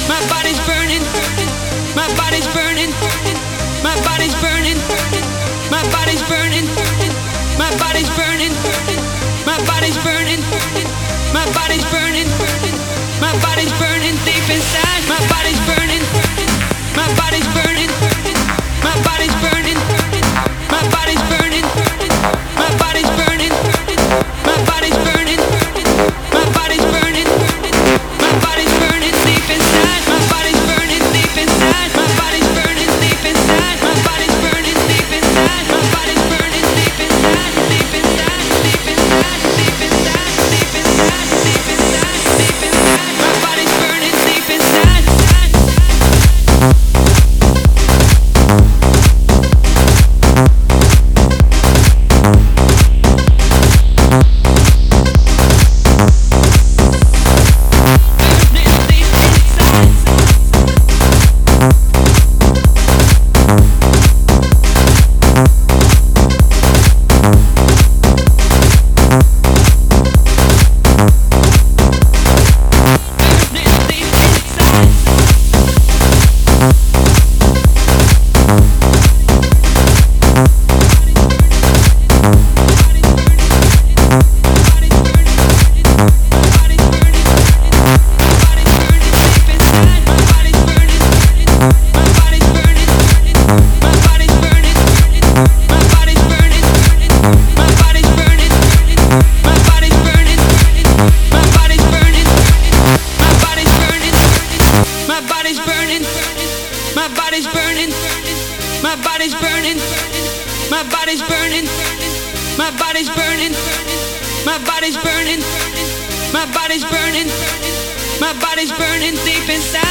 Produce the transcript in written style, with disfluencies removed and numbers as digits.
My body's burning. My body's burning. My body's burning. My body's burning. My body's burning. My body's burning. My body's burning. My body's burning deep inside. My body's burning. My body's burning. My body's burning. My body's burning. My body's burning. My body's burning. My body's burning. My body's burning deep inside. My body's burning deep inside. My body's burning deep inside. My body's burning deep inside. My body's burning deep inside. Deep inside. Deep inside. Deep inside. Deep inside. Deep inside. Deep inside. My body's burning deep inside. My body's burning deep inside.